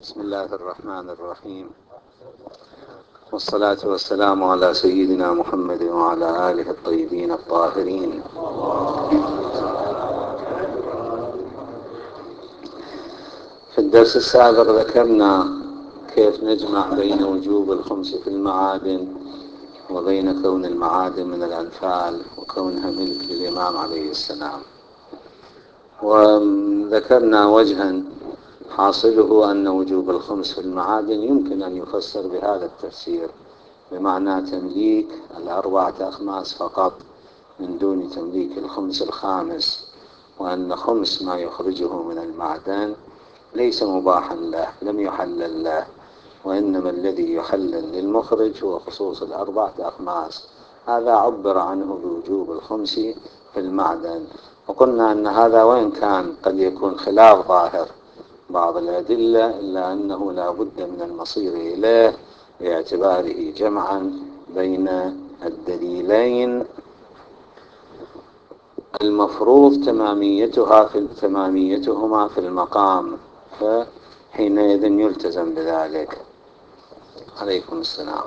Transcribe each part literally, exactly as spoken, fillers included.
بسم الله الرحمن الرحيم، والصلاة والسلام على سيدنا محمد وعلى آله الطيبين الطاهرين. في الدرس السابق ذكرنا كيف نجمع بين وجوب الخمس في المعادن وبين كون المعادن من الأنفال وكونها ملك للإمام عليه السلام، وذكرنا وجها حاصله أن وجوب الخمس في المعادن يمكن أن يفسر بهذا التفسير، بمعنى تمليك الأربعة أخماس فقط من دون تمليك الخمس الخامس، وأن خمس ما يخرجه من المعدن ليس مباحا له، لم يحلل له، وإنما الذي يحلل للمخرج هو خصوص الأربعة أخماس. هذا عبر عنه بوجوب الخمس في المعدن، وقلنا أن هذا وإن كان قد يكون خلاف ظاهر بعض الأدلة إلا أنه لا بد من المصير إليه باعتباره جمعا بين الدليلين المفروض تماميتها في تماميتهما في المقام، فحينئذ يلتزم بذلك. عليكم السلام.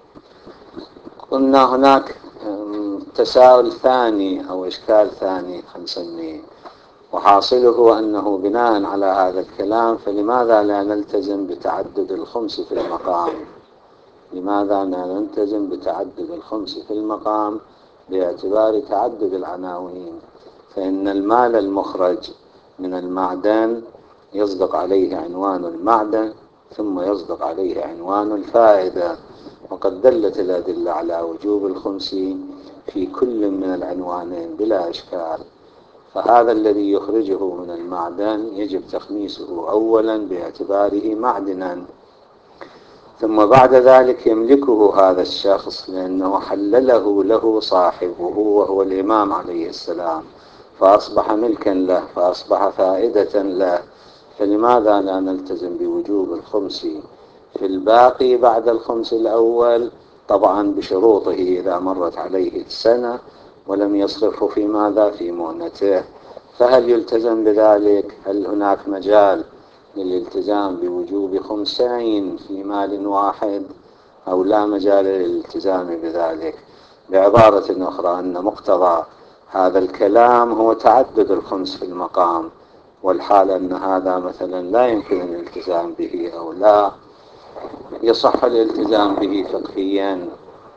قلنا هناك تساؤل ثاني أو إشكال ثاني نسميه، وحاصله أنه بناء على هذا الكلام فلماذا لا نلتزم بتعدد الخمس في المقام؟ لماذا لا نلتزم بتعدد الخمس في المقام باعتبار تعدد العناوين؟ فإن المال المخرج من المعدن يصدق عليه عنوان المعدن ثم يصدق عليه عنوان الفائدة، وقد دلت الأدلة على وجوب الخمس في كل من العنوانين بلا إشكال. فهذا الذي يخرجه من المعدن يجب تخميسه أولا باعتباره معدنا، ثم بعد ذلك يملكه هذا الشخص لأنه حلله له صاحبه وهو الإمام عليه السلام، فأصبح ملكا له، فأصبح فائدة له. فلماذا لا نلتزم بوجوب الخمس في الباقي بعد الخمس الأول؟ طبعا بشروطه إذا مرت عليه السنة ولم يصرفه في ماذا؟ في مؤنته. فهل يلتزم بذلك؟ هل هناك مجال للالتزام بوجوب خمسين في مال واحد أو لا مجال للالتزام بذلك؟ بعبارة أخرى أن مقتضى هذا الكلام هو تعدد الخمس في المقام، والحال أن هذا مثلا لا يمكن الالتزام به أو لا يصح الالتزام به فقهيا.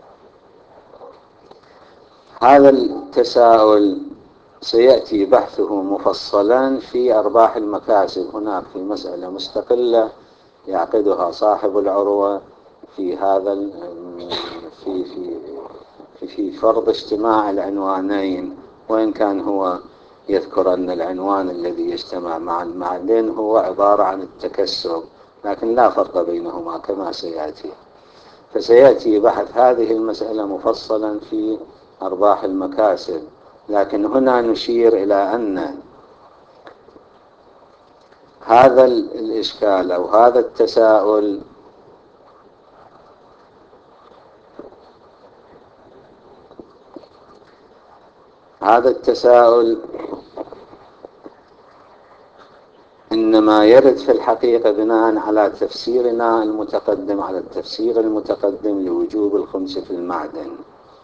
هذا التساؤل سيأتي بحثه مفصلا في أرباح المكاسب، هناك في مسألة مستقلة يعقدها صاحب العروة في هذا في في في, في فرض اجتماع العنوانين، وإن كان هو يذكر أن العنوان الذي يجتمع مع المعدن هو عبارة عن التكسب، لكن لا فرق بينهما كما سيأتي. فسيأتي بحث هذه المسألة مفصلا في أرباح المكاسب، لكن هنا نشير إلى أن هذا الإشكال أو هذا التساؤل هذا التساؤل إنما يرد في الحقيقة بناء على تفسيرنا المتقدم، على التفسير المتقدم لوجوب الخمس في المعدن.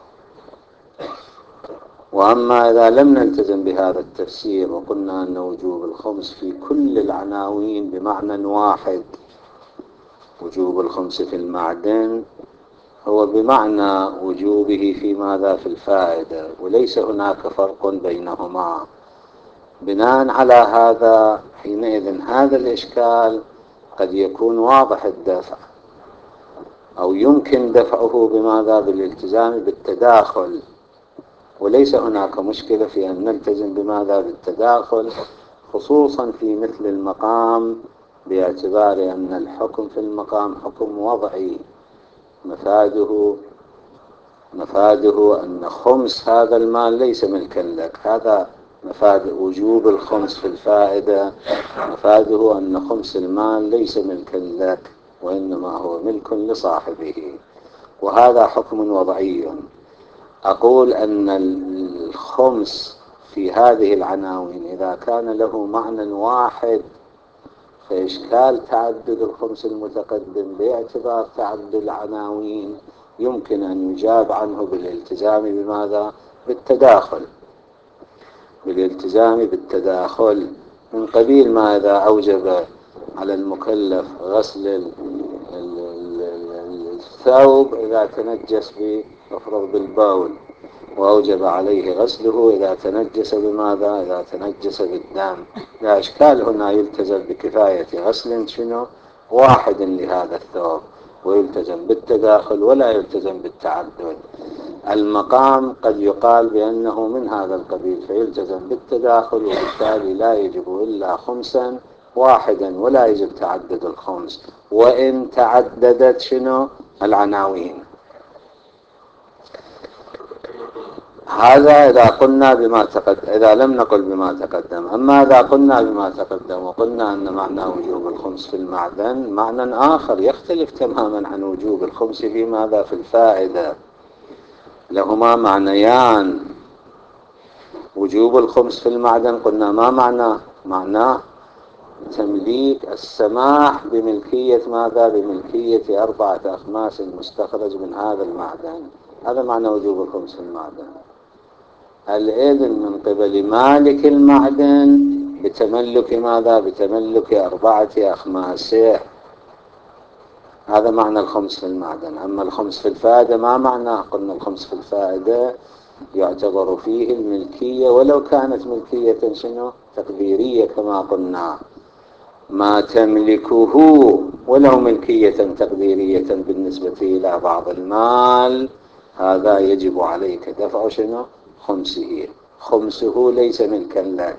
وأما إذا لم نلتزم بهذا التفسير وقلنا أن وجوب الخمس في كل العناوين بمعنى واحد، وجوب الخمس في المعدن هو بمعنى وجوبه في ماذا؟ في الفائدة، وليس هناك فرق بينهما. بناء على هذا حينئذ هذا الإشكال قد يكون واضح الدفع، أو يمكن دفعه بماذا؟ بالالتزام بالتداخل، وليس هناك مشكلة في أن نلتزم بماذا؟ بالتداخل، خصوصا في مثل المقام، باعتبار أن الحكم في المقام حكم وضعي، مفاده مفاده أن خمس هذا المال ليس ملكا لك. هذا مفاد وجوب الخمس في الفائدة، مفاده أن خمس المال ليس ملكا لك وإنما هو ملك لصاحبه، وهذا حكم وضعي. أقول أن الخمس في هذه العناوين إذا كان له معنى واحد فإشكال تعدد الخمس المتقدم باعتبار تعدد العناوين يمكن أن يجاب عنه بالالتزام بماذا؟ بالتداخل، بالالتزام بالتداخل من قبيل ماذا أوجب على المكلف غسل الثوب إذا تنجس بمفرغ بالبول، وأوجب عليه غسله إذا تنجس بماذا؟ إذا تنجس بالدم. لا إشكال هنا، يلتزم بكفاية غسل شنو؟ واحد لهذا الثوب، ويلتزم بالتداخل ولا يلتزم بالتعدد. المقام قد يقال بأنه من هذا القبيل، فيلتزم بالتداخل، وبالتالي لا يجب إلا خمسا واحدا ولا يجب تعدد الخمس وإن تعددت شنو؟ العناوين. هذا إذا قلنا بما تقدم، إذا لم نقل بما تقدم. أما إذا قلنا بما تقدم وقلنا أن معنى وجوب الخمس في المعدن معنى آخر يختلف تماما عن وجوب الخمس في ماذا؟ في الفائدة. لهما معنيان. وجوب الخمس في المعدن قلنا ما معناه؟ معناه تمليك السماح بملكية ماذا؟ بملكية أربعة أخماس المستخرج من هذا المعدن. هذا معنى وجوب الخمس في المعدن، الإذن من قبل مالك المعدن بتملك ماذا؟ بتملك أربعة أخماسه. هذا معنى الخمس في المعدن. أما الخمس في الفائدة ما معناه؟ قلنا الخمس في الفائدة يعتبر فيه الملكية ولو كانت ملكية شنو؟ تقديرية كما قلنا. ما تملكه ولو ملكية تقديرية بالنسبة إلى بعض المال، هذا يجب عليك دفع شنو؟ خمسه. خمسه ليس ملكا لك،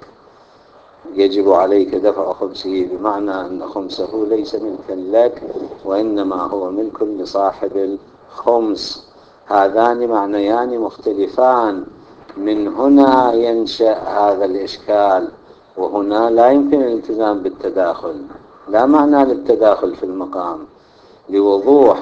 يجب عليك دفع خمسه، بمعنى أن خمسه ليس ملكا لك وإنما هو ملك لصاحب الخمس. هذان معنيان مختلفان. من هنا ينشأ هذا الإشكال، وهنا لا يمكن الالتزام بالتداخل، لا معنى للتداخل في المقام، لوضوح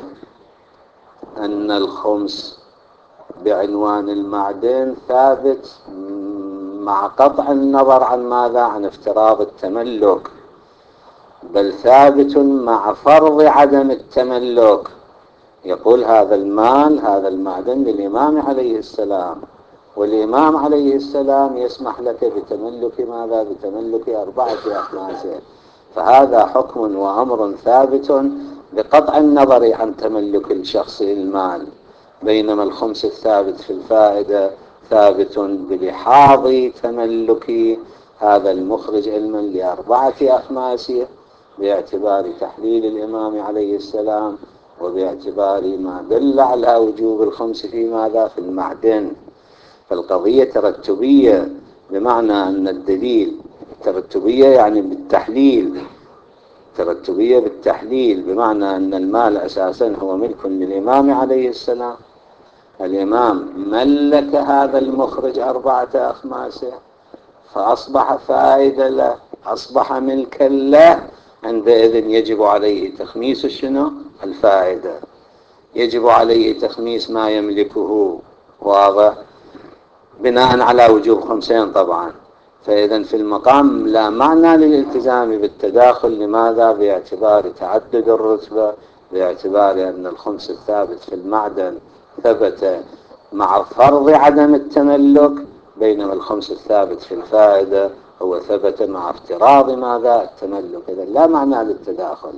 أن الخمس بعنوان المعدن ثابت مع قطع النظر عن ماذا؟ عن افتراض التملك، بل ثابت مع فرض عدم التملك. يقول هذا المال، هذا المعدن للإمام عليه السلام، والإمام عليه السلام يسمح لك بتملك ماذا؟ بتملك أربعة أخماسه. فهذا حكم وأمر ثابت بقطع النظر عن تملك الشخص للمال، بينما الخمس الثابت في الفائدة ثابت بلحاظ تملك هذا المخرج علما لأربعة أخماسه، باعتبار تحليل الإمام عليه السلام، وباعتبار ما دل على وجوب الخمس في ماذا؟ في المعدن. فالقضية ترتبية، بمعنى أن الدليل ترتبية يعني بالتحليل، ترتبية بالتحليل، بمعنى أن المال أساسا هو ملك للإمام عليه السلام. الإمام ملك هذا المخرج أربعة أخماسه، فأصبح فائدة له، أصبح ملكا له. عندئذ يجب عليه تخميس شنو؟ الفائدة، يجب عليه تخميس ما يملكه، واضح؟ بناء على وجوب خمسين طبعا. فإذا في المقام لا معنى للالتزام بالتداخل. لماذا؟ باعتبار تعدد الرتبة، باعتبار أن الخمس الثابت في المعدن ثبت مع فرض عدم التملك، بينما الخمس الثابت في الفائدة هو ثبت مع افتراض ماذا؟ التملك. إذا لا معنى للتداخل،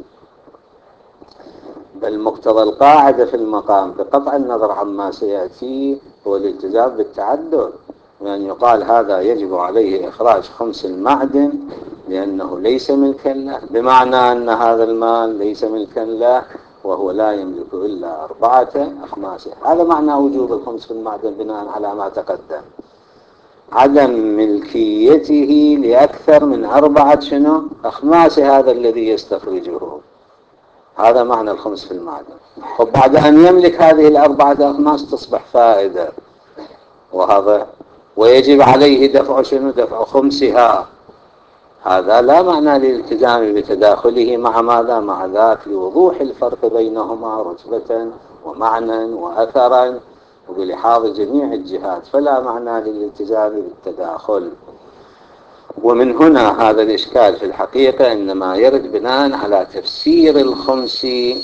بل مقتضى القاعدة في المقام بقطع النظر عما سيأتي هو الالتزام بالتعدد، وأن يقال هذا يجب عليه إخراج خمس المعدن لأنه ليس ملكا له، بمعنى أن هذا المال ليس ملكا له وهو لا يملك إلا أربعة أخماسه. هذا معنى وجوب الخمس في المعدن بناء على ما تقدم، عدم ملكيته لأكثر من أربعة شنو؟ أخماس هذا الذي يستخرجه. هذا معنى الخمس في المعدن. وبعد أن يملك هذه الأربعة أخماس تصبح فائدة، وهذا ويجب عليه دفع شنو؟ دفع خمسها. هذا لا معنى للالتزام بتداخله مع ماذا؟ مع ذاك، لوضوح الفرق بينهما رتبة ومعنى وأثرا وبلحاظ جميع الجهات، فلا معنى للالتزام بالتداخل. ومن هنا هذا الإشكال في الحقيقة إنما يرد بناء على تفسير الخمس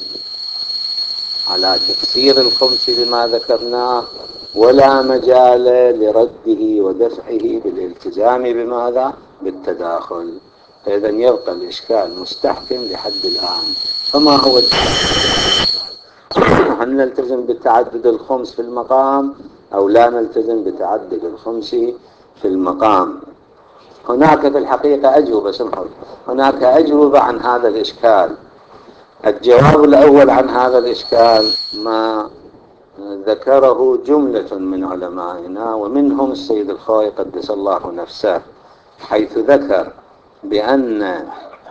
على تفسير الخمس بما ذكرناه، ولا مجال لرده ودفعه بالالتزام بماذا؟ بالتداخل. فإذا يبقى الإشكال مستحكم لحد الآن. فما هو هل نلتزم بالتعدد الخمس في المقام أو لا نلتزم بتعدد الخمس في المقام؟ هناك في الحقيقة أجوبة سمحوا هناك أجوبة عن هذا الإشكال. الجواب الأول عن هذا الإشكال ما ذكره جملة من علمائنا، ومنهم السيد الخوئي قدس الله نفسه، حيث ذكر بأن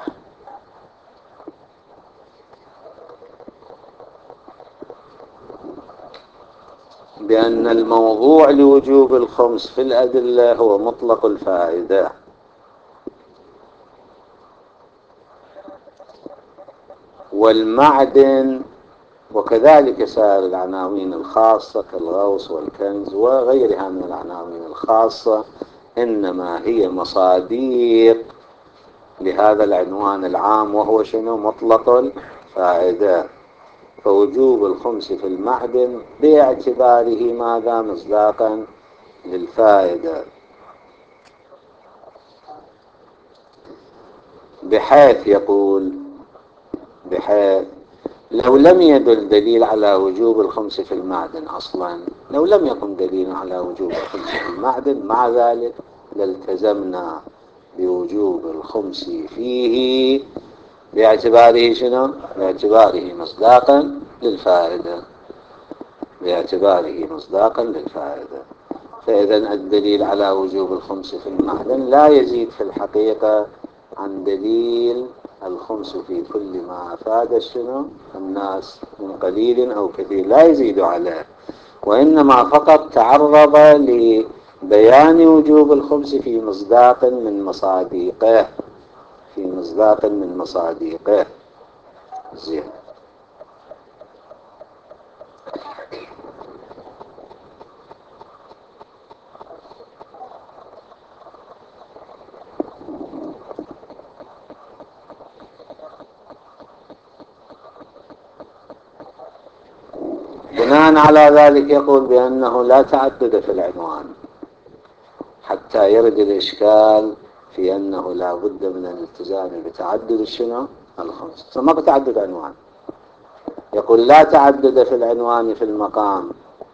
بأن الموضوع لوجوب الخمس في الأدلة هو مطلق الفائدة، والمعدن وكذلك سائر العناوين الخاصة كالغوص والكنز وغيرها من العناوين الخاصة إنما هي مصاديق لهذا العنوان العام، وهو شنو؟ مطلق الفائدة. فوجوب الخمس في المعدن باعتباره ماذا؟ مصداقا للفائدة، بحيث يقول بحيث لو لم يدل دليل على وجوب الخمس في المعدن أصلا، لو لم يكن دليل على وجوب الخمس في المعدن، مع ذلك لالتزمنا بوجوب الخمس فيه باعتباره شنو؟ باعتباره مصداقا للفائدة باعتباره مصداقا للفائدة. فإذا الدليل على وجوب الخمس في المعدن لا يزيد في الحقيقة عن دليل الخمس في كل ما أفاد شنو؟ الناس من قليل أو كثير، لا يزيد عليه، وإنما فقط تعرض لبيان وجوب الخمس في مصداق من مصاديقه في مصداق من مصاديقه. زين. بناء على ذلك يقول بأنه لا تعدد في العنوان، حتى يرد الإشكال في أنه لا بد من الالتزام بتعدد الشنو؟ الخمس. ما بتعدد عنوان، يقول لا تعدد في العنوان في المقام،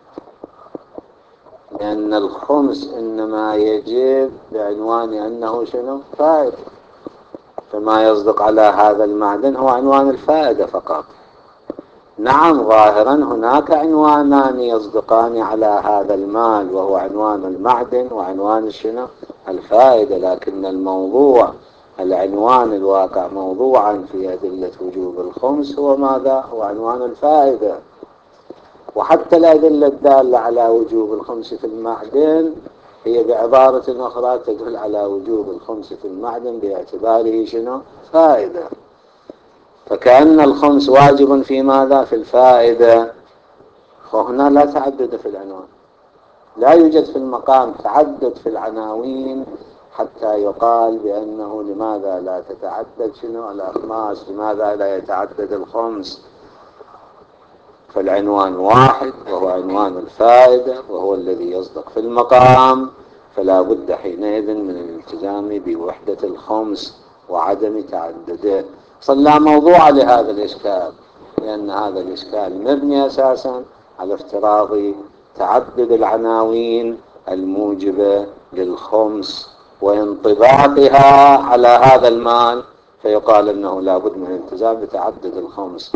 لأن الخمس إنما يجب بعنوان أنه شنو؟ فائدة، فما يصدق على هذا المعدن هو عنوان الفائدة فقط. نعم، ظاهرا هناك عنوانان يصدقان على هذا المال، وهو عنوان المعدن وعنوان الشنو؟ الفائدة، لكن الموضوع العنوان الواقع موضوعا في أدلة وجوب الخمس هو ماذا؟ هو عنوان الفائدة. وحتى الأدلة الدالة على وجوب الخمس في المعدن هي بعبارة أخرى تدل على وجوب الخمس في المعدن باعتباره شنو؟ فائدة. فكأن الخمس واجب في ماذا؟ في الفائدة. وهنا لا تعدد في العنوان، لا يوجد في المقام تعدد في العناوين حتى يقال بأنه لماذا لا تتعدد شنو؟ الأخماس، لماذا لا يتعدد الخمس؟ فالعنوان واحد وهو عنوان الفائدة، وهو الذي يصدق في المقام، فلا بد حينئذ من الالتزام بوحدة الخمس وعدم تعدده. صلى موضوع لهذا الإشكال، لأن هذا الإشكال مبني أساسا على افتراض تعدد العناوين الموجبة للخمس وانطباقها على هذا المال، فيقال أنه لا بد من الالتزام بتعدد الخمس.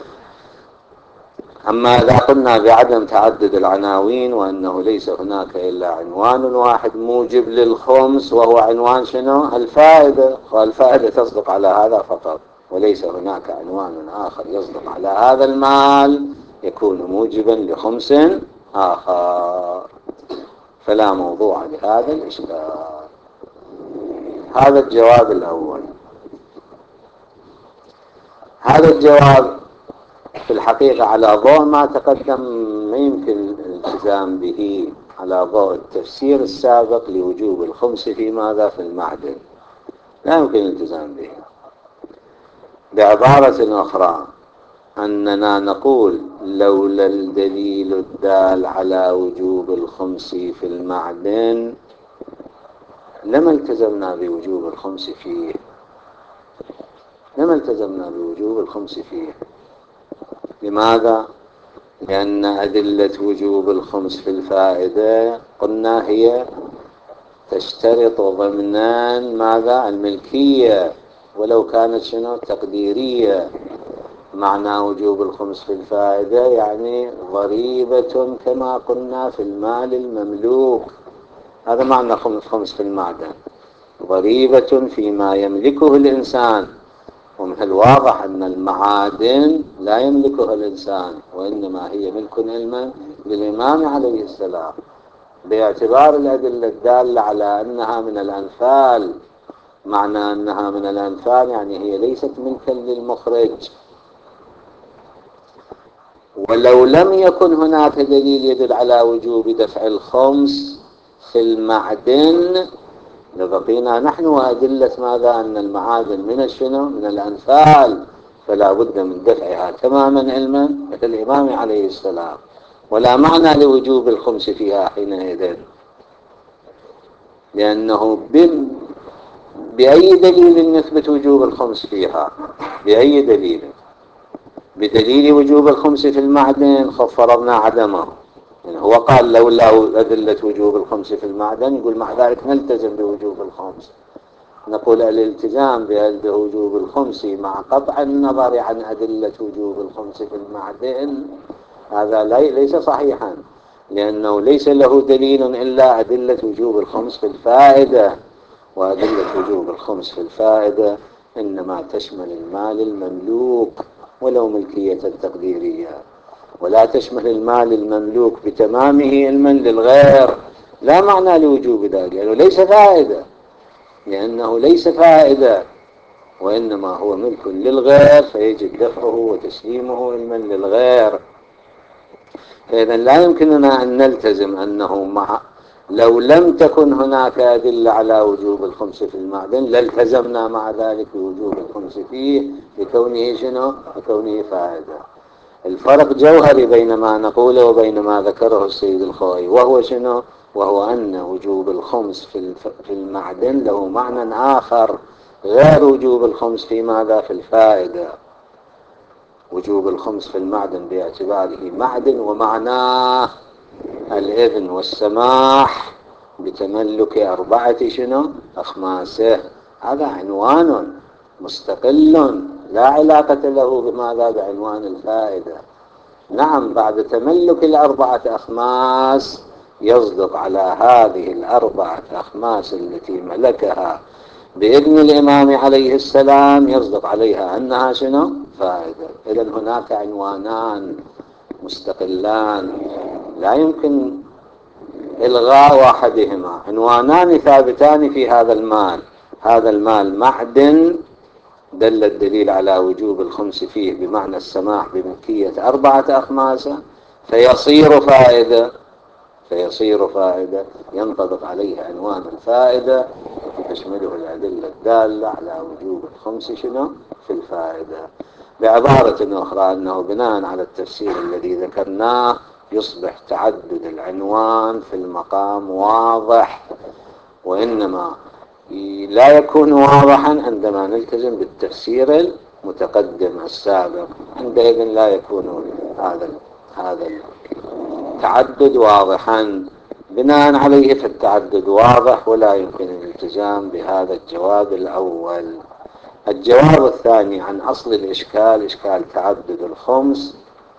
أما إذا قلنا بعدم تعدد العناوين وأنه ليس هناك إلا عنوان واحد موجب للخمس، وهو عنوان شنو؟ الفائدة، والفائدة تصدق على هذا فقط، وليس هناك عنوان آخر يصدق على هذا المال يكون موجبا لخمس آخر، فلا موضوع لهذا الإشكال. هذا الجواب الأول. هذا الجواب في الحقيقة على ضوء ما تقدم ما يمكن الالتزام به، على ضوء التفسير السابق لوجوب الخمس في ماذا؟ في المعدن، لا يمكن الالتزام به. بعبارة أخرى أننا نقول لولا الدليل الدال على وجوب الخمس في المعدن لما التزمنا بوجوب الخمس فيه، لما التزمنا بوجوب الخمس فيه. لماذا؟ لأن أدلة وجوب الخمس في الفائدة قلنا هي تشترط ضمنان ماذا؟ الملكية، ولو كانت شنو؟ تقديرية. معنى وجوب الخمس في الفائدة يعني ضريبة كما قلنا في المال المملوك، هذا معنى خمس في المعدن، ضريبة فيما يملكه الإنسان. ومن الواضح أن المعادن لا يملكها الإنسان، وإنما هي ملك علما للإمام عليه السلام، باعتبار الأدلة الدالة على أنها من الأنفال. معنى أنها من الأنفال يعني هي ليست ملكا للمخرج. ولو لم يكن هناك دليل يدل على وجوب دفع الخمس في المعدن لبقينا نحن وأدلة ماذا؟ أن المعادن من الشنو؟ من الأنفال، فلا بد من دفعها تماما علما مثل الإمام عليه السلام، ولا معنى لوجوب الخمس فيها حينئذ، لأنه بأي دليل نثبت وجوب الخمس فيها؟ بأي دليل؟ بدليل وجوب الخمس في المعدن فرضنا عدمه. يعني هو قال لولا أدلة وجوب الخمس في المعدن، يقول مع ذلك نلتزم بوجوب الخمس. نقول الالتزام بوجوب الخمس مع قطع النظر عن أدلة وجوب الخمس في المعدن هذا ليس صحيحا، لأنه ليس له دليل إلا أدلة وجوب الخمس في الفائدة، وأدلة وجوب الخمس في الفائدة إنما تشمل المال المملوك ولو ملكية تقديرية، ولا تشمل المال المملوك بتمامه علما للغير. لا معنى لوجوب ذلك، لأنه يعني ليس فائدة، لأنه ليس فائدة وإنما هو ملك للغير، فيجب دفعه وتسليمه علما للغير. فإذا لا يمكننا أن نلتزم أنه مع لو لم تكن هناك أدلة على وجوب الخمس في المعدن لالتزمنا مع ذلك بوجوب الخمس فيه لكونه شنو؟ لكونه فائدة. الفرق جوهري بين ما نقوله وبين ما ذكره السيد الخوئي، وهو شنو؟ وهو أن وجوب الخمس في المعدن له معنى آخر غير وجوب الخمس في ماذا؟ في الفائدة. وجوب الخمس في المعدن باعتباره معدن ومعناه الإذن والسماح بتملك أربعة شنو؟ أخماسه، هذا عنوان مستقل لا علاقة له بماذا؟ بعنوان الفائدة. نعم، بعد تملك الأربعة أخماس يصدق على هذه الأربعة أخماس التي ملكها بإذن الإمام عليه السلام يصدق عليها أنها شنو؟ فائدة. إذن هناك عنوانان مستقلان لا يمكن إلغاء واحدهما، عنوانان ثابتان في هذا المال. هذا المال معدن دل الدليل على وجوب الخمس فيه بمعنى السماح بملكية أربعة أخماسه، فيصير فائدة، فيصير فائدة ينطبق عليه عنوان الفائدة التي تشمله الأدلة الدالة على وجوب الخمس شنو؟ في الفائدة. بعبارة أخرى أنه بناء على التفسير الذي ذكرناه يصبح تعدد العنوان في المقام واضح، وإنما لا يكون واضحا عندما نلتزم بالتفسير المتقدم السابق، عندئذ لا يكون هذا هذا التعدد واضحا. بناء عليه فالتعدد واضح ولا يمكن الالتزام بهذا الجواب الأول. الجواب الثاني عن أصل الإشكال، إشكال تعدد الخمس،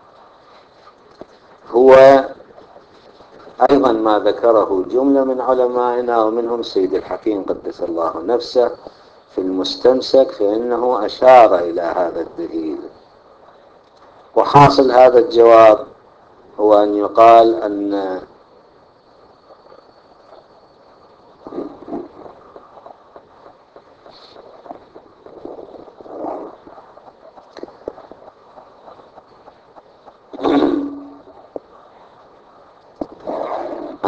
هو أيضا ما ذكره جملة من علمائنا ومنهم سيد الحكيم قدس الله نفسه في المستمسك، فإنه أشار إلى هذا الدليل. وحاصل هذا الجواب هو أن يقال أن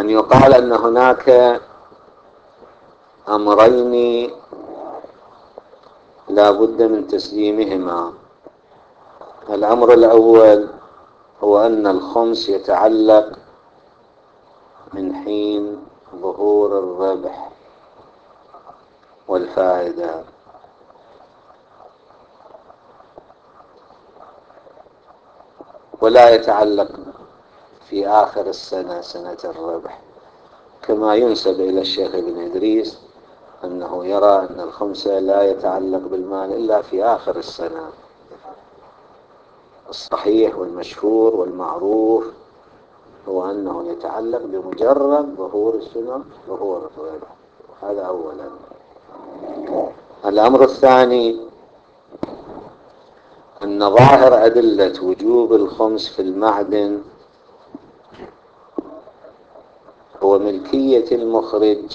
أن يقال أن هناك أمرين لا بد من تسليمهما. الأمر الأول هو أن الخمس يتعلق من حين ظهور الربح والفائدة، ولا يتعلق في آخر السنة سنة الربح، كما ينسب إلى الشيخ ابن إدريس أنه يرى أن الخمسة لا يتعلق بالمال إلا في آخر السنة. الصحيح والمشهور والمعروف هو أنه يتعلق بمجرد ظهور السنة ظهور الربح. هذا أولا. الأمر الثاني أن ظاهر أدلة وجوب الخمس في المعدن هو ملكية المخرج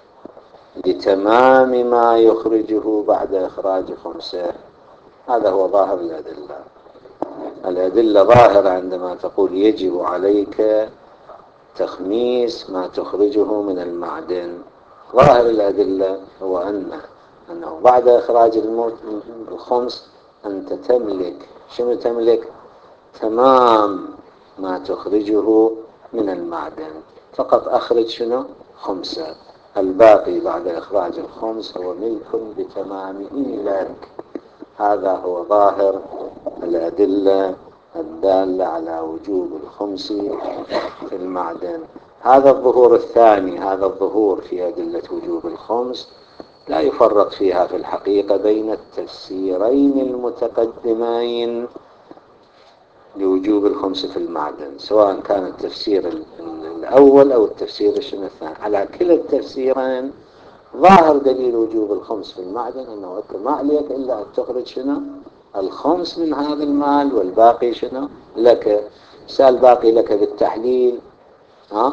لتمام ما يخرجه بعد إخراج خمسه. هذا هو ظاهر الأدلة. الأدلة ظاهرة عندما تقول يجب عليك تخميس ما تخرجه من المعدن. ظاهر الأدلة هو أن أنه بعد إخراج الخمس أنت تملك. شنو تملك؟ تمام ما تخرجه من المعدن. فقط أخرج شنو؟ خمسة. الباقي بعد إخراج الخمس هو ملك بتمامه لك. هذا هو ظاهر الأدلة الدالة على وجوب الخمس في المعدن. هذا الظهور الثاني، هذا الظهور في أدلة وجوب الخمس لا يفرق فيها في الحقيقة بين التفسيرين المتقدمين لوجوب الخمس في المعدن، سواء كان التفسير الأول أو التفسير الثاني. على كلا التفسيرين ظاهر دليل وجوب الخمس في المعدن أنه ما عليك إلا أن تخرج شنو؟ الخمس من هذا المال، والباقي شنو؟ لك. سال باقي لك بالتحليل، ها؟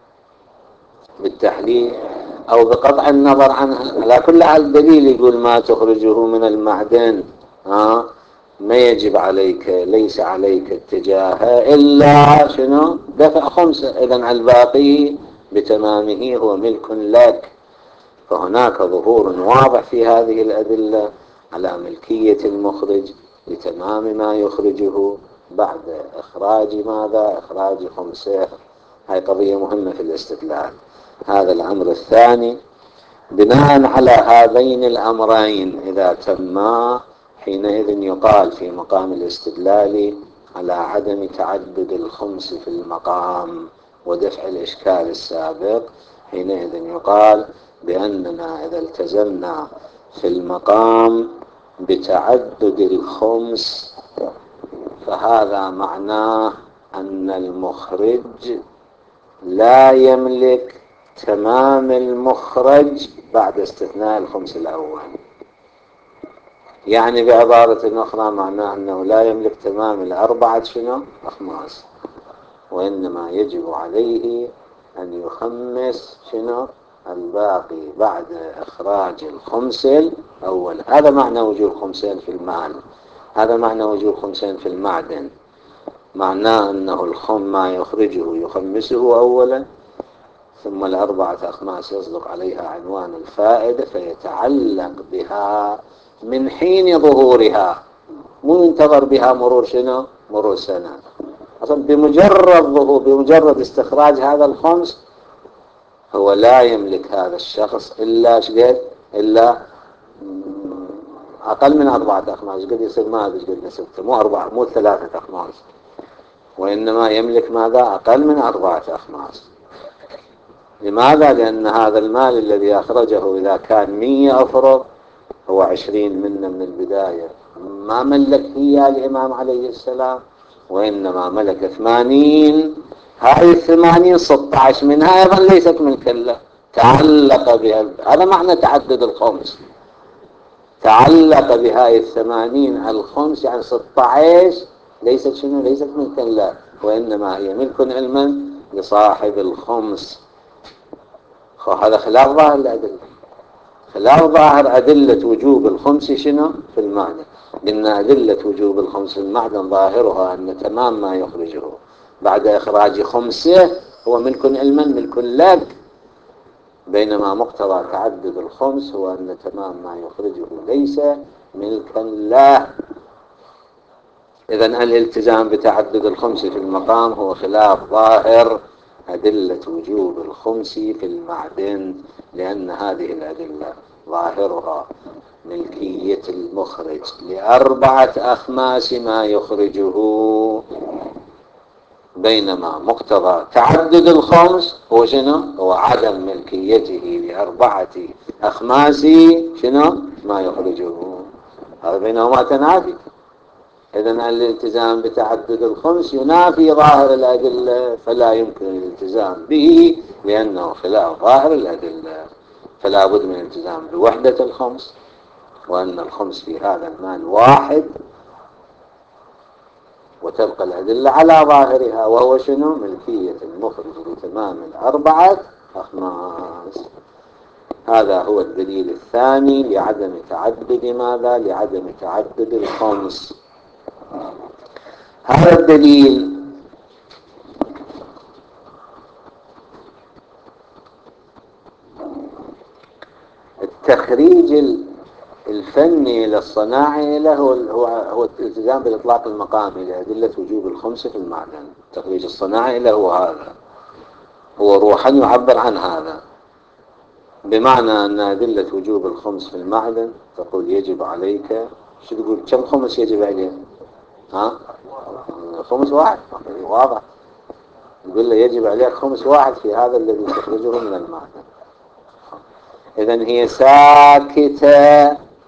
بالتحليل أو بقطع النظر عنها. على كل حال الدليل يقول ما تخرجه من المعدن، ها؟ ما يجب عليك، ليس عليك اتجاهه إلا شنو؟ دفع خمسة. إذن الباقي بتمامه هو ملك لك. فهناك ظهور واضح في هذه الأدلة على ملكية المخرج لتمام ما يخرجه بعد إخراج ماذا؟ إخراج خمسه. هاي قضية مهمة في الاستدلال. هذا الأمر الثاني. بناء على هذين الأمرين إذا تما، حينئذ يقال في مقام الاستدلال على عدم تعدد الخمس في المقام ودفع الإشكال السابق. حينئذ يقال بأننا إذا التزمنا في المقام بتعدد الخمس فهذا معناه أن المخرج لا يملك تمام المخرج بعد استثناء الخمس الأول. يعني بعبارة أخرى معناه أنه لا يملك تمام الأربعة شنو؟ أخماس، وإنما يجب عليه أن يخمس شنو؟ الباقي بعد إخراج الخمس الأول. هذا معنى وجوب خمسين في المال. هذا معنى وجوب خمسين في المعدن. معناه أنه الخم ما يخرجه يخمسه أولا، ثم الأربعة أخماس يصدق عليها عنوان الفائدة فيتعلق بها من حين ظهورها، مو ينتظر بها مرور شنو؟ مرور سنة. أصلا بمجرد ظهور، بمجرد استخراج هذا الخمس هو لا يملك هذا الشخص إلا شقد؟ إلا أقل من أربعة أخماس. قد يصير ما أدري قد نسبته، مو أربعة مو ثلاثة أخماس، وإنما يملك ماذا؟ أقل من أربعة أخماس. لماذا؟ لأن هذا المال الذي أخرجه إذا كان مية أفرغ هو عشرين منه من البداية ما ملك هي الإمام عليه السلام، وإنما ملك ثمانين. هاي الثمانين ستة عشر منها أيضا ليست ملكا له، تعلق بها. هذا معنى تعدد الخمس. تعلق بهاي الثمانين الخمس، يعني ستة عشر ليست شنو؟ ليست ملكا له، وإنما هي ملك علما لصاحب الخمس. هذا خلاف ظاهر الأدلة، خلاف ظاهر أدلة وجوب الخمس شنو؟ في المعدن. لأن أدلة وجوب الخمس في المعدن ظاهرها أن تمام ما يخرجه بعد إخراج خمسه هو ملك علما ملك لك، بينما مقتضى تعدد الخمس هو أن تمام ما يخرجه ليس ملكا له. إذن الالتزام بتعدد الخمس في المقام هو خلاف ظاهر أدلة وجوب الخمس في المعدن، لأن هذه الأدلة ظاهرها ملكية المخرج لأربعة أخماس ما يخرجه، بينما مقتضى تعدد الخمس هو شنو؟ هو عدم ملكيته لأربعة أخماس شنو؟ ما يخرجه. هذا بينهما تنافي. إذن الالتزام بتعدد الخمس ينافي ظاهر الأدلة، فلا يمكن الالتزام به لأنه خلاف ظاهر الأدلة. فلا بد من الالتزام بوحدة الخمس، وأن الخمس في هذا المال واحد، وتبقى الأدلة على ظاهرها، وهو شنو؟ ملكية المخرج لتمام الأربعة أخماس. هذا هو الدليل الثاني لعدم تعدد ماذا؟ لعدم تعدد الخمس. هذا الدليل التخريج الفني للصناعي له هو هو الالتزام بالإطلاق المقامي لأدلة وجوب الخمس في المعدن. التخريج الصناعي له هذا، هو روحا يعبر عن هذا، بمعنى أن أدلة وجوب الخمس في المعدن تقول يجب عليك، شو تقول كم خمس يجب عليه؟ ها؟ خمس واحد، واضح. يقول له يجب عليك خمس واحد في هذا الذي تخرجه من المعدن. إذن هي ساكتة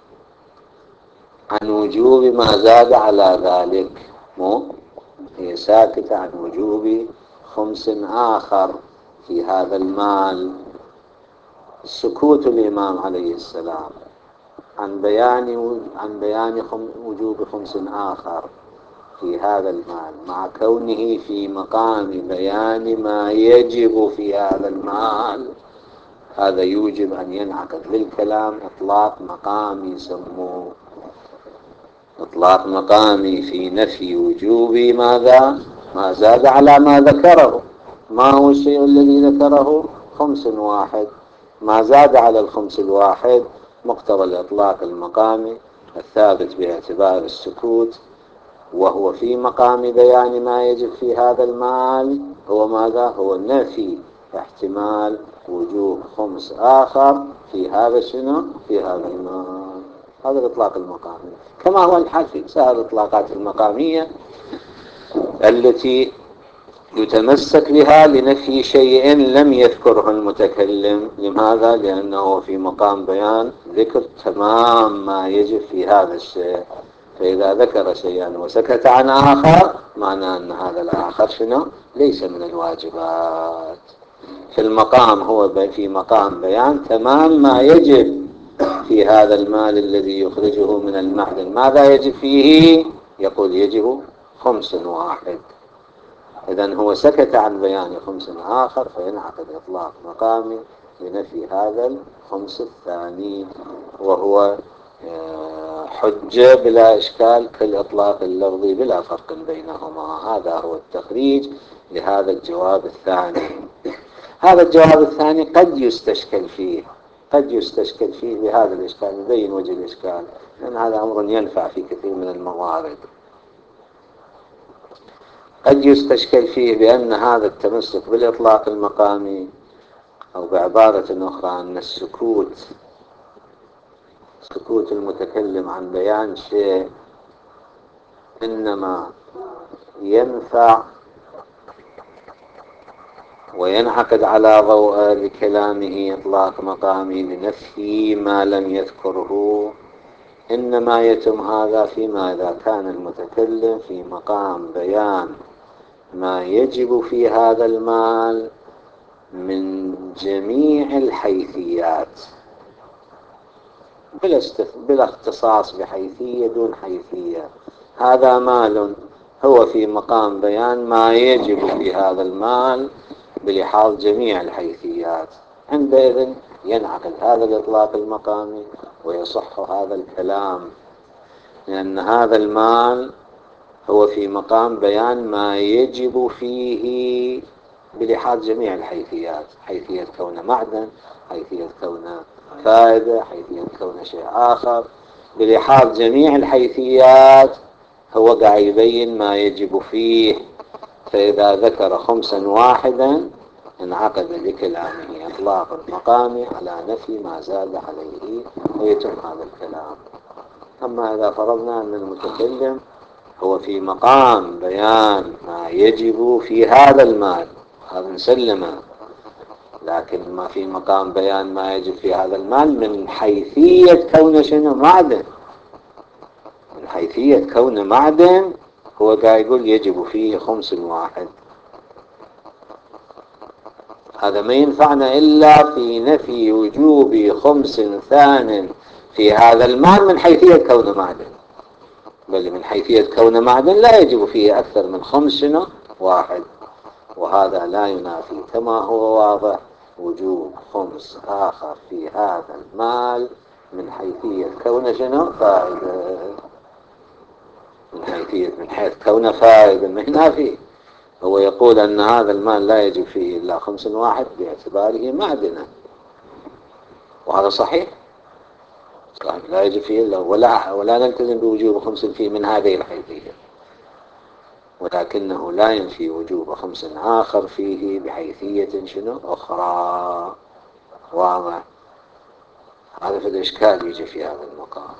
عن وجوب ما زاد على ذلك، مو هي ساكتة عن وجوب خمس آخر في هذا المال. سكوت الإمام عليه السلام عن بيان عن بيان وجوب خمس آخر في هذا المال، مع كونه في مقام بيان ما يجب في هذا المال، هذا يوجب أن ينعقد للكلام إطلاق مقامي، يسموه إطلاق مقامي في نفي وجوب ماذا؟ ما زاد على ما ذكره. ما هو الشيء الذي ذكره؟ خمس واحد. ما زاد على الخمس الواحد مقتضى الإطلاق المقامي الثابت باعتبار السكوت، وهو في مقام بيان ما يجب في هذا المال، هو ماذا؟ هو نفي احتمال وجوب خمس آخر في هذا شنو؟ في هذا المال. هذا الإطلاق المقامي، كما هو الحال في سائر الإطلاقات المقامية التي يتمسك بها لنفي شيء لم يذكره المتكلم. لماذا؟ لأنه في مقام بيان ذكر تمام ما يجب في هذا الشيء، فإذا ذكر شيئا وسكت عن آخر معناه أن هذا الآخر شنو؟ ليس من الواجبات. في المقام هو في مقام بيان تمام ما يجب في هذا المال الذي يخرجه من المعدن. ماذا يجب فيه؟ يقول يجب خمس واحد. إذن هو سكت عن بيان خمس آخر، فينعقد إطلاق مقامي لنفي هذا الخمس الثاني، وهو حجة بلا إشكال كالإطلاق اللفظي بلا فرق بينهما. هذا هو التخريج لهذا الجواب الثاني. هذا الجواب الثاني قد يستشكل فيه قد يستشكل فيه بهذا الإشكال، يبين وجه الإشكال، لأن هذا أمر ينفع في كثير من الموارد. قد يستشكل فيه بأن هذا التمسك بالإطلاق المقامي، أو بعبارة أخرى أن السكوت سكوت المتكلم عن بيان شيء إنما ينفع وينعقد على ضوء لكلامه إطلاق مقامي لنفي ما لم يذكره، إنما يتم هذا فيما إذا كان المتكلم في مقام بيان ما يجب في هذا المال من جميع الحيثيات، بلا اختصاص بحيثية دون حيثية. هذا مال هو في مقام بيان ما يجب في هذا المال بلحاظ جميع الحيثيات، عندئذ ينعقد هذا الإطلاق المقامي ويصح هذا الكلام، لأن هذا المال هو في مقام بيان ما يجب فيه بلحاظ جميع الحيثيات، حيثية كونه معدن، حيثية كونه فائدة، حيثية كونه شيء آخر، بلحاظ جميع الحيثيات هو قاعد يبين ما يجب فيه. فإذا ذكر خمسا واحدا انعقد بكلامه إطلاق المقام على نفي ما زاد عليه ويتم هذا الكلام. أما إذا فرضنا أن المتكلم هو في مقام بيان ما يجب في هذا المال، هذا نسلمه، لكن ما في مقام بيان ما يجب في هذا المال من حيثية كون شنو معدن، من حيثية كون معدن هو قاعد يقول يجب فيه خمس واحد. هذا ما ينفعنا إلا في نفي وجوب خمس ثان في هذا المال من حيثية كون معدن، بل من حيثية كون معدن لا يجب فيه أكثر من خمس واحد، وهذا لا ينافي كما هو واضح وجوب خمس آخر في هذا المال من حيثية كون شنو فائدة، من حيثية من حيث كون فائدة ما ينافي. هو يقول أن هذا المال لا يجب فيه إلا خمس واحد باعتباره معدنا، وهذا صحيح، لا يجب فيه إلا ولا, ولا نلتزم بوجوب خمس فيه من هذه الحيثية، ولكنه لا ينفي وجوب خمس آخر فيه بحيثية شنو أخرى. واضح؟ هذا في الإشكال يجي في هذا المقام.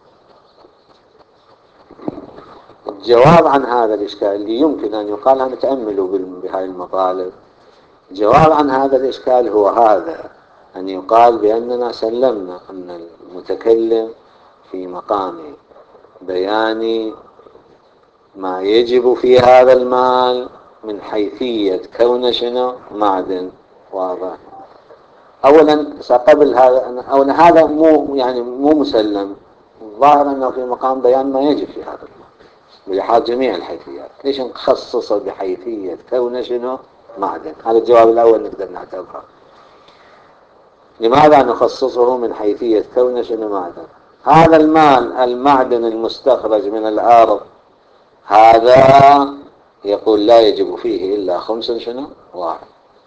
الجواب عن هذا الإشكال اللي يمكن أن يقال أن تأملوا بهذه المطالب، الجواب عن هذا الإشكال هو هذا، أن يقال بأننا سلمنا أن المتكلم في مقام بيان ما يجب في هذا المال من حيثية كون شنو معدن. واضح؟ أولا قبل هذا، أولا هذا مو يعني مو مسلم، ظاهر أنه في مقام بيان ما يجب في هذا المال بلحاظ جميع الحيثيات. ليش نخصصه بحيثية كون شنو معدن؟ هذا الجواب الأول نقدر نعتبره. لماذا نخصصه من حيثية كون شنو معدن؟ هذا المال المعدن المستخرج من الأرض هذا يقول لا يجب فيه إلا خمس شنو واحد،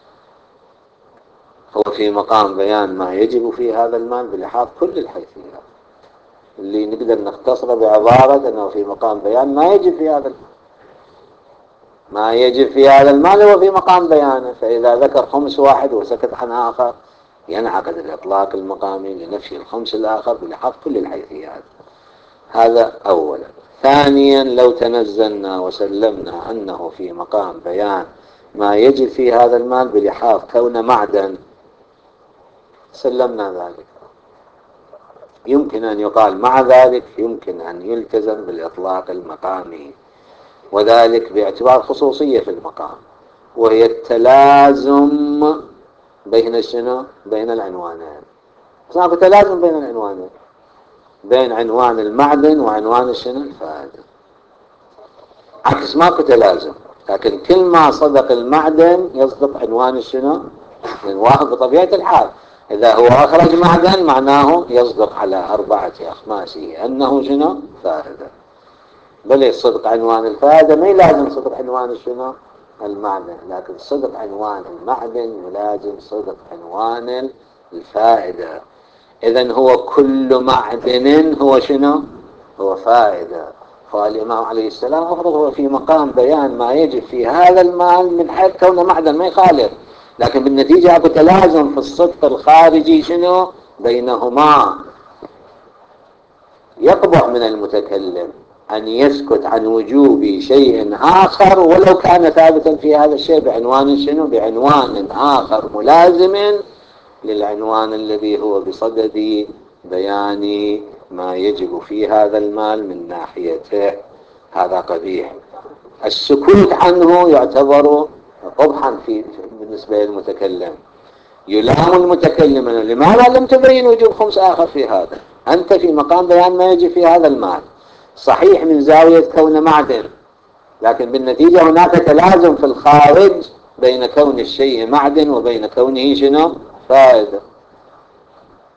هو في مقام بيان ما يجب في هذا المال بلحاظ كل الحيثيات، اللي نقدر نختصره بعبارة أنه في مقام بيان ما يجب في هذا المال. ما يجب في هذا المال هو في مقام بيانه، فإذا ذكر خمس واحد وسكت عن آخر ينعقد الإطلاق المقامي لنفي الخمس الآخر بلحاظ كل الحيثيات. هذا أولا. ثانيا، لو تنزلنا وسلمنا أنه في مقام بيان ما يجب في هذا المال بلحاظ كون معدن، سلمنا ذلك، يمكن أن يقال مع ذلك يمكن أن يلتزم بالإطلاق المقامي، وذلك باعتبار خصوصية في المقام، وهي التلازم بين شنو؟ بين العنوانين. صار تلازم بين العنوانين، بين عنوان المعدن وعنوان شنو الفائدة. عكس ماكو تلازم، لكن كل ما صدق المعدن يصدق عنوان شنو الواحد بطبيعة الحال. إذا هو أخرج معدن معناه يصدق على أربعة أخماسه أنه شنو فائدة، بل صدق عنوان الفائدة ما لازم صدق عنوان شنو المعدن، لكن صدق عنوان المعدن يلازم صدق عنوان الفائدة. إذن هو كل معدن هو شنو هو فائدة. فالإمام عليه السلام أفرض هو في مقام بيان ما يجب في هذا المال من حيث كونه معدن ما يخالف، لكن بالنتيجة أكو تلازم في الصدق الخارجي شنو بينهما. يقبح من المتكلم أن يسكت عن وجوب شيء آخر ولو كان ثابتا في هذا الشيء بعنوان شنو بعنوان آخر ملازم للعنوان الذي هو بصدد بيان ما يجب في هذا المال من ناحيته. هذا قبيح. السكوت عنه يعتبر قبحا في بالنسبة للمتكلم. يلام المتكلم لماذا لم تبين وجوب خمس آخر في هذا؟ أنت في مقام بيان ما يجب في هذا المال، صحيح من زاوية كون معدن، لكن بالنتيجة هناك تلازم في الخارج بين كون الشيء معدن وبين كونه شنو فائدة.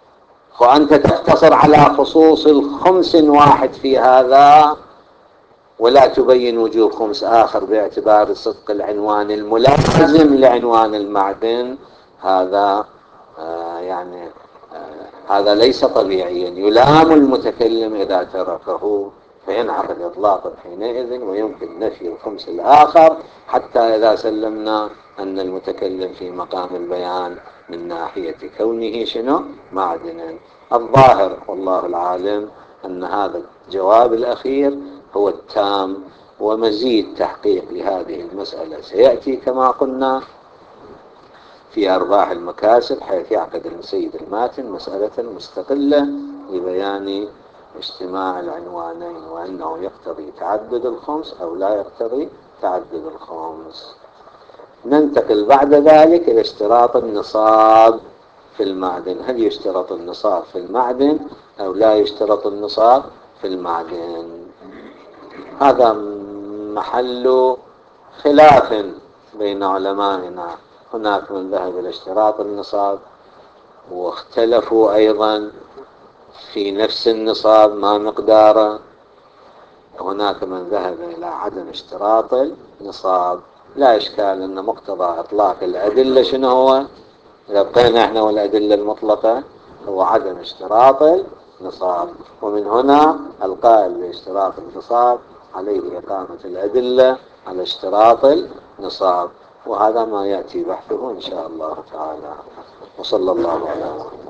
وأنت تقتصر على خصوص الخمس واحد في هذا ولا تبين وجوب خمس آخر باعتبار صدق العنوان الملازم لعنوان المعدن، هذا آه يعني آه هذا ليس طبيعيا. يلام المتكلم إذا تركه فينعقد إطلاقا حينئذ، ويمكن نفي الخمس الآخر حتى إذا سلمنا أن المتكلم في مقام البيان من ناحية كونه شنو معدنا. الظاهر والله العالم أن هذا الجواب الأخير هو التام، ومزيد تحقيق لهذه المسألة سيأتي كما قلنا في أرباح المكاسب، حيث يعقد المسيد الماتن مسألة مستقلة لبيان اجتماع العنوانين، وأنه يقتضي تعدد الخمس أو لا يقتضي تعدد الخمس. ننتقل بعد ذلك إلى اشتراط النصاب في المعدن. هل يشترط النصاب في المعدن أو لا يشترط النصاب في المعدن؟ هذا محل خلاف بين علمائنا. هناك من ذهب إلى اشتراط النصاب، واختلفوا أيضا في نفس النصاب ما مقداره. هناك من ذهب إلى عدم اشتراط النصاب. لا إشكال أن مقتضى إطلاق الأدلة شنو هو؟ إذا بقينا احنا والأدلة المطلقة هو عدم اشتراط النصاب، ومن هنا القائل باشتراط النصاب عليه إقامة الأدلة على اشتراط النصاب، وهذا ما يأتي بحثه إن شاء الله تعالى. وصلى الله على محمد.